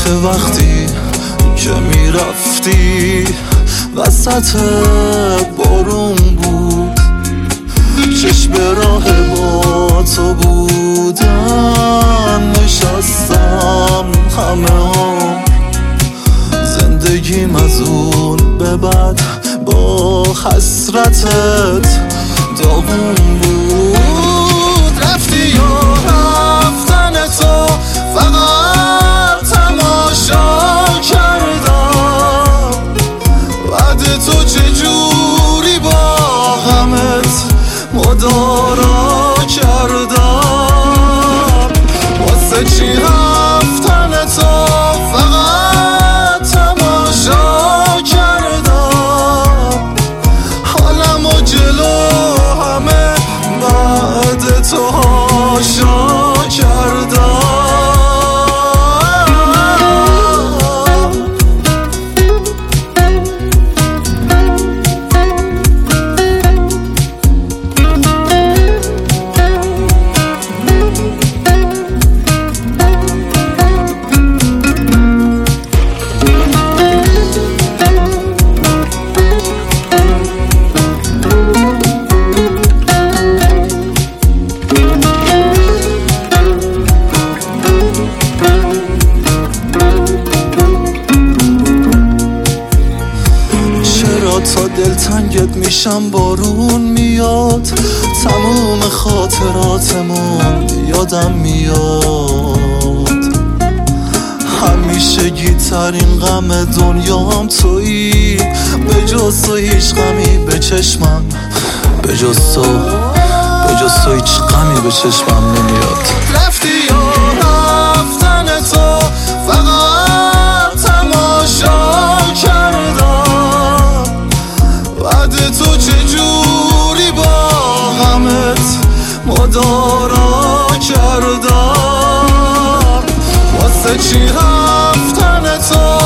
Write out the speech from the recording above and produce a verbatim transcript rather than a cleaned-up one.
آخه وقتی که میرفتی وسط بارون بود، چشم راه با تو بودن، نشستم همه هم زندگیم از اون به بعد با حسرتت داغون بود. رفتی یا رفتن تو فقط تماشا کردم، بعد تو چجوری با غمت مدارا کردم. واسه چی رفتن تو فقط تماشا کردم، حالمو جلو همه بعد تو هاشا کردم. تا دلتنگت میشم بارون میاد، تموم خاطراتمون یادم میاد. همیشگی ترین غم دنیام تویی، به جز تو هیچ غمی به چشمم، به جز تو به جز تو هیچ غمی به چشمم نمیاد. رفتی یا رفتن تو فقط تماشا کردم، بعد تو چجوری با غمت مدارا کردم. واسه چی رفتن تو